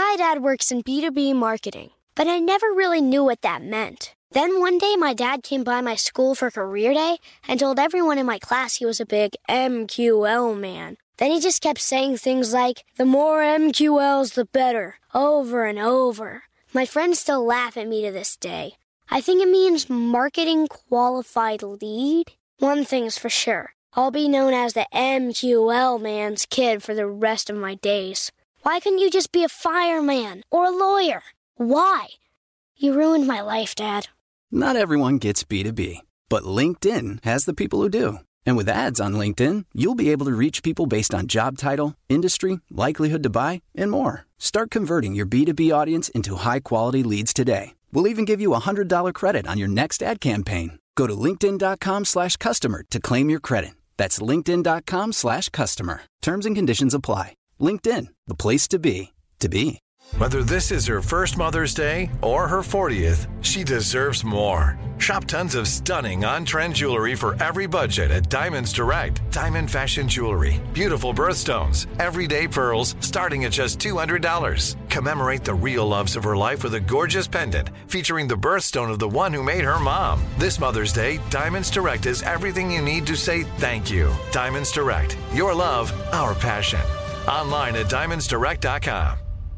My dad works in B2B marketing, but I never really knew what that meant. Then one day, my dad came by my school for career day and told everyone in my class he was a big MQL man. Then he just kept saying things like, the more MQLs, the better, over and over. My friends still laugh at me to this day. I think it means marketing qualified lead. One thing's for sure. I'll be known as the MQL man's kid for the rest of my days. Why couldn't you just be a fireman or a lawyer? Why? You ruined my life, Dad. Not everyone gets B2B, but LinkedIn has the people who do. And with ads on LinkedIn, you'll be able to reach people based on job title, industry, likelihood to buy, and more. Start converting your B2B audience into high-quality leads today. We'll even give you a $100 credit on your next ad campaign. Go to linkedin.com/customer to claim your credit. That's linkedin.com/customer. Terms and conditions apply. LinkedIn, the place to be, to be. Whether this is her first Mother's Day or her 40th, she deserves more. Shop tons of stunning on-trend jewelry for every budget at Diamonds Direct. Diamond fashion jewelry, beautiful birthstones, everyday pearls starting at just $200. Commemorate the real loves of her life with a gorgeous pendant featuring the birthstone of the one who made her mom. This Mother's Day, Diamonds Direct is everything you need to say thank you. Diamonds Direct, your love, our passion. Online at diamondsdirect.com.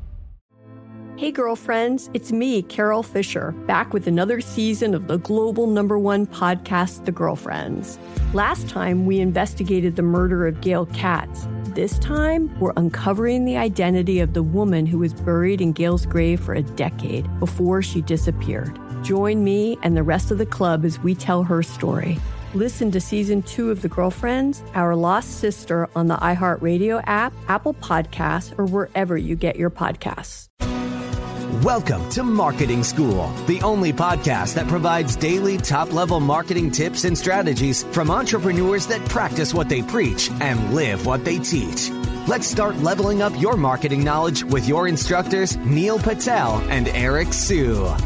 Hey girlfriends, it's me, Carol Fisher, back with another season of the global #1 podcast, The Girlfriends. Last time, we investigated the murder of Gail Katz. This time, we're uncovering the identity of the woman who was buried in Gail's grave for a decade before she disappeared. Join me and the rest of the club as we tell her story. Listen to Season 2 of The Girlfriends, Our Lost Sister on the iHeartRadio app, Apple Podcasts, or wherever you get your podcasts. Welcome to Marketing School, the only podcast that provides daily top-level marketing tips and strategies from entrepreneurs that practice what they preach and live what they teach. Let's start leveling up your marketing knowledge with your instructors, Neil Patel and Eric Sue. All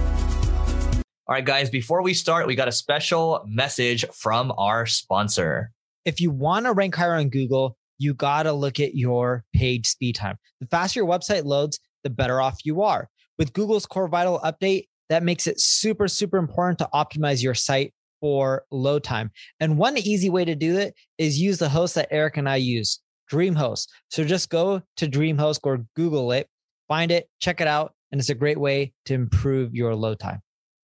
right, guys, before we start, we got a special message from our sponsor. If you want to rank higher on Google, you got to look at your page speed time. The faster your website loads, the better off you are. With Google's Core Vital update, that makes it super, super important to optimize your site for load time. And one easy way to do it is use the host that Eric and I use, DreamHost. So just go to DreamHost or Google it, find it, check it out, and it's a great way to improve your load time.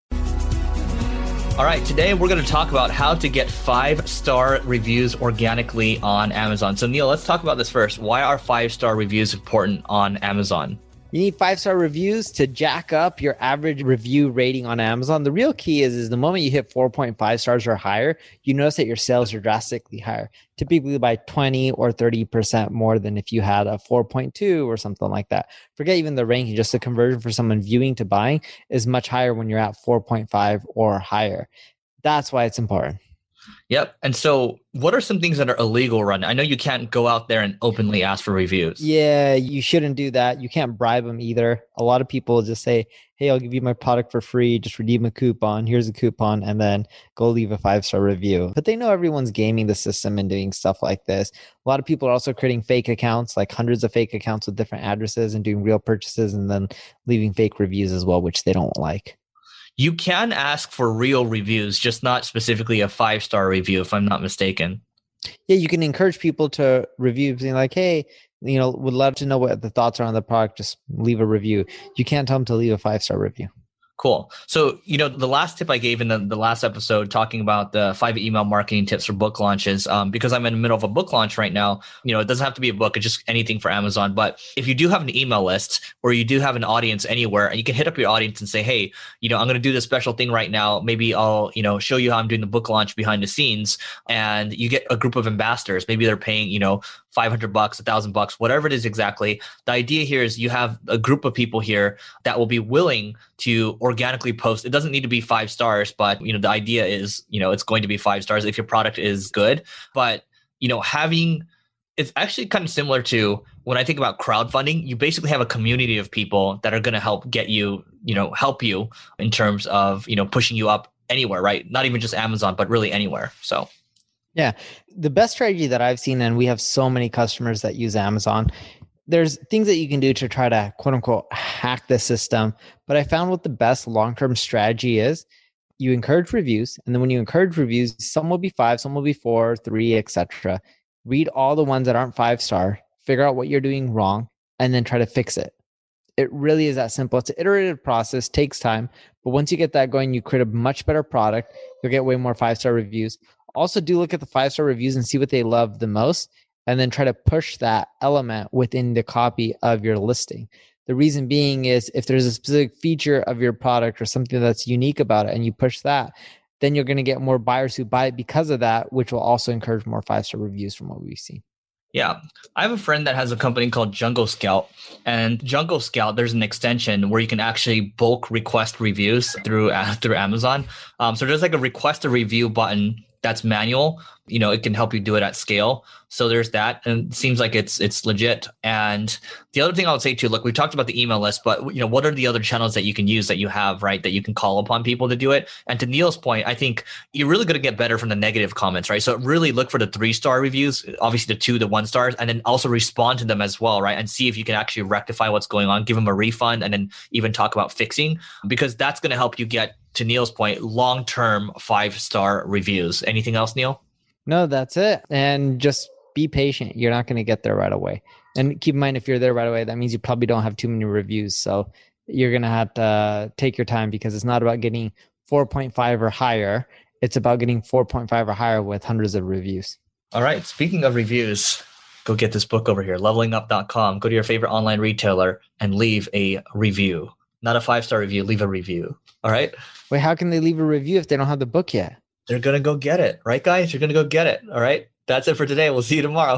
All right, today we're going to talk about how to get 5-star reviews organically on Amazon. So Neil, let's talk about this first. Why are 5-star reviews important on Amazon? You need 5-star reviews to jack up your average review rating on Amazon. The real key is the moment you hit 4.5 stars or higher, you notice that your sales are drastically higher, typically by 20 or 30% more than if you had a 4.2 or something like that. Forget even the ranking, just the conversion for someone viewing to buying is much higher when you're at 4.5 or higher. That's why it's important. Yep. And so what are some things that are illegal running? I know you can't go out there and openly ask for reviews. Yeah, you shouldn't do that. You can't bribe them either. A lot of people just say, hey, I'll give you my product for free. Just redeem a coupon. Here's a coupon. And then go leave a 5-star review. But they know everyone's gaming the system and doing stuff like this. A lot of people are also creating fake accounts, like hundreds of fake accounts with different addresses and doing real purchases and then leaving fake reviews as well, which they don't like. You can ask for real reviews, just not specifically a 5-star review, if I'm not mistaken. Yeah, you can encourage people to review, being like, hey, would love to know what the thoughts are on the product. Just leave a review. You can't tell them to leave a 5-star review. Cool. So, the last tip I gave in the last episode talking about the 5 email marketing tips for book launches, because I'm in the middle of a book launch right now, it doesn't have to be a book, it's just anything for Amazon. But if you do have an email list or you do have an audience anywhere, and you can hit up your audience and say, hey, I'm going to do this special thing right now. Maybe I'll, show you how I'm doing the book launch behind the scenes, and you get a group of ambassadors. Maybe they're paying, $500, $1,000, whatever it is exactly. The idea here is you have a group of people here that will be willing to organically post. It doesn't need to be 5 stars, but the idea is, it's going to be 5 stars if your product is good. But, it's actually kind of similar to when I think about crowdfunding, you basically have a community of people that are going to help get you, help you in terms of, pushing you up anywhere, right? Not even just Amazon, but really anywhere. So. Yeah. The best strategy that I've seen, and we have so many customers that use Amazon, there's things that you can do to try to quote unquote hack the system. But I found what the best long-term strategy is. You encourage reviews. And then when you encourage reviews, some will be 5, some will be 4, 3, etc. Read all the ones that aren't 5-star, figure out what you're doing wrong, and then try to fix it. It really is that simple. It's an iterative process, takes time. But once you get that going, you create a much better product. You'll get way more 5-star reviews. Also, do look at the 5-star reviews and see what they love the most, and then try to push that element within the copy of your listing. The reason being is if there's a specific feature of your product or something that's unique about it and you push that, then you're going to get more buyers who buy it because of that, which will also encourage more 5-star reviews from what we've seen. Yeah. I have a friend that has a company called Jungle Scout, and Jungle Scout, there's an extension where you can actually bulk request reviews through Amazon. So there's like a request a review button that's manual. It can help you do it at scale. So there's that. And it seems like it's legit. And the other thing I would say too, look, we talked about the email list, but what are the other channels that you can use that you have, right? That you can call upon people to do it. And to Neil's point, I think you're really going to get better from the negative comments, right? So really look for the 3-star reviews, obviously the 2, the 1 stars, and then also respond to them as well, right? And see if you can actually rectify what's going on, give them a refund, and then even talk about fixing, because that's going to help you get, to Neil's point, long-term 5-star reviews. Anything else, Neil? No, that's it. And just be patient. You're not going to get there right away. And keep in mind, if you're there right away, that means you probably don't have too many reviews. So you're going to have to take your time, because it's not about getting 4.5 or higher. It's about getting 4.5 or higher with hundreds of reviews. All right. Speaking of reviews, go get this book over here, levelingup.com. Go to your favorite online retailer and leave a review. Not a 5-star review, leave a review. All right. Wait, how can they leave a review if they don't have the book yet? They're going to go get it. Right, guys? You're going to go get it. All right. That's it for today. We'll see you tomorrow.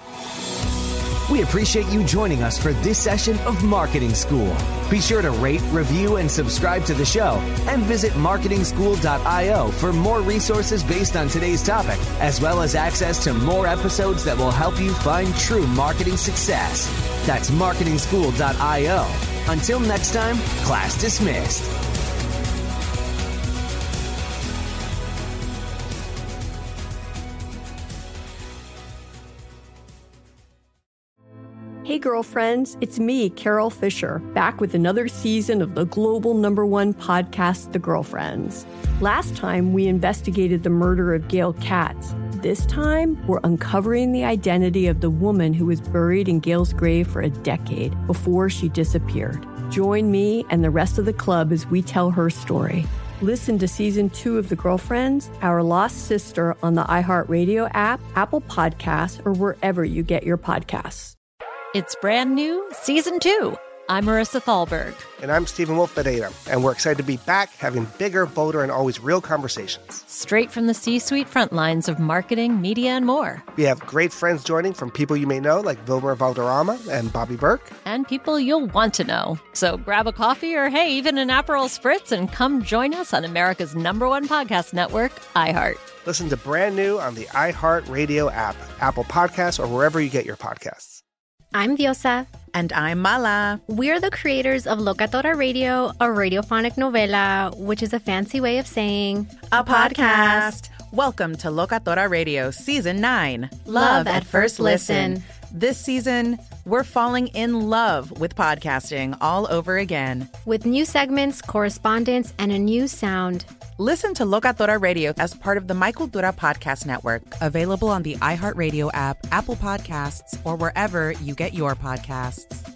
We appreciate you joining us for this session of Marketing School. Be sure to rate, review, and subscribe to the show, and visit marketingschool.io for more resources based on today's topic, as well as access to more episodes that will help you find true marketing success. That's marketingschool.io. Until next time, class dismissed. Hey girlfriends, it's me, Carol Fisher, back with another season of the global #1 podcast, The Girlfriends. Last time, we investigated the murder of Gail Katz. This time, we're uncovering the identity of the woman who was buried in Gail's grave for a decade before she disappeared. Join me and the rest of the club as we tell her story. Listen to Season 2 of The Girlfriends, Our Lost Sister, on the iHeartRadio app, Apple Podcasts, or wherever you get your podcasts. It's brand new, Season 2. I'm Marissa Thalberg. And I'm Stephen Wolf Pereira. And we're excited to be back having bigger, bolder, and always real conversations. Straight from the C-suite front lines of marketing, media, and more. We have great friends joining, from people you may know, like Vilmer Valderrama and Bobby Burke. And people you'll want to know. So grab a coffee or, hey, even an Aperol Spritz and come join us on America's #1 podcast network, iHeart. Listen to Brand New on the iHeartRadio app, Apple Podcasts, or wherever you get your podcasts. I'm Diosa. And I'm Mala. We're the creators of Locatora Radio, a radiophonic novela, which is a fancy way of saying a podcast. Welcome to Locatora Radio Season 9. Love at First Listen. This season, we're falling in love with podcasting all over again. With new segments, correspondence, and a new sound. Listen to Locatora Radio as part of the My Cultura Podcast Network. Available on the iHeartRadio app, Apple Podcasts, or wherever you get your podcasts.